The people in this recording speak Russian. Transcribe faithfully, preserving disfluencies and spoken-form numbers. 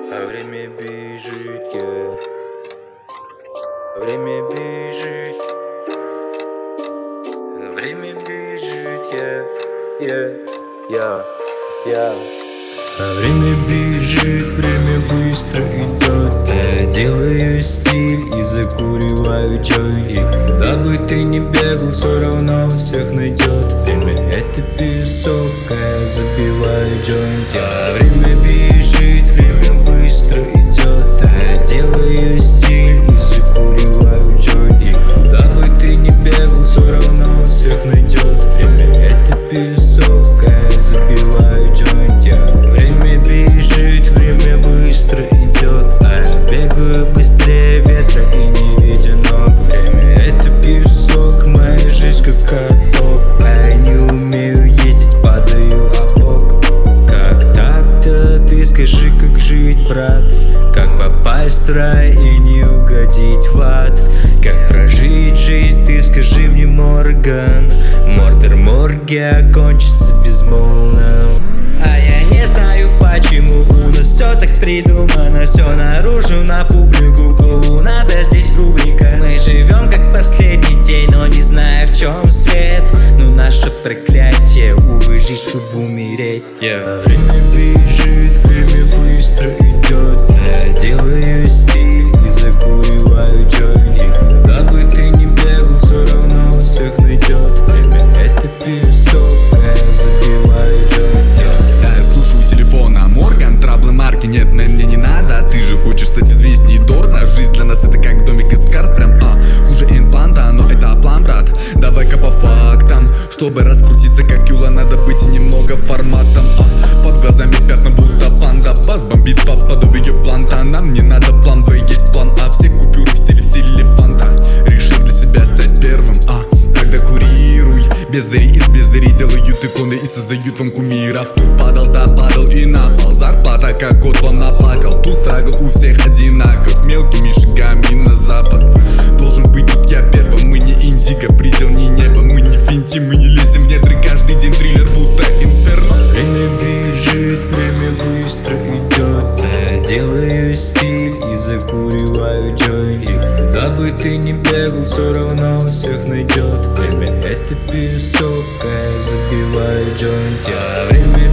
А время бежит, я. Время бежит. Время бежит, я, я, я, я. А время бежит, время быстро идет. Я делаю стиль и закуриваю джой. И куда бы ты ни бегал, все равно всех найдет. Время это песок, а я забиваю джойнт. А время бежит, время быстро идет. Я делаю стиль и закуриваю джойнт. И куда бы ты ни бегал, все равно всех найдет. Время это песок, а я забиваю джойнт. Время бежит, время быстро идет. А я бегаю быстрее ветра и не видя ног. Время это песок, моя жизнь как каток. А я не умею ездить, падаю об бок. Как так-то, ты скажи, как жить, брат? Как попасть в рай и не угодить в ад? Как прожить жизнь, ты скажи мне, Морган. Мордер морги окончится безмолвно. А я не знаю, почему у нас все так придумано. Все наружу, на публику, клоунада здесь рубрика. Мы живем как последний день, но не знаю, в чем свет. Но наше проклятие, увы, жить, чтобы умереть. yeah. Время бежит, время быстро идет. Я делаю стиль и закуриваю джойнт. И куда бы ты ни бегал, все равно всех найдет. Время это песок, а я забиваю джойнт. Да, я слушаю телефона, Морган, траблы марки нет, на мне не надо. Ты же хочешь стать известней, дорно. Жизнь для нас это как домик из карт, прям, а хуже импланта, но это план, брат. Давай-ка по фактам. Чтобы раскрутиться как Юла, надо быть немного форматом, а под глазами пятна будто панда. Бас бомбит по подобию планта. Нам не надо план Б, есть план А. Все купюры в стиле, в стиле фанта. Решил для себя стать первым, а тогда курируй. Бездари из бездарей делают иконы и создают вам кумиров. Тут падал, да падал и на пол. Зарплата как кот вам наплакал. Тут страгл у всех одинаков. Мелкими шагами на запад. Должен быть тут я первым. Мы не индиго, предел не небо. Мы не финтим, мы не лезем в недры. Каждый день триллер, будто инферно. Время бежит, время быстро идет. Я делаю стиль и закуриваю джойнт. И куда бы ты ни бегал, все равно всех найдет. Время это песок, а я забиваю джойнт. Я время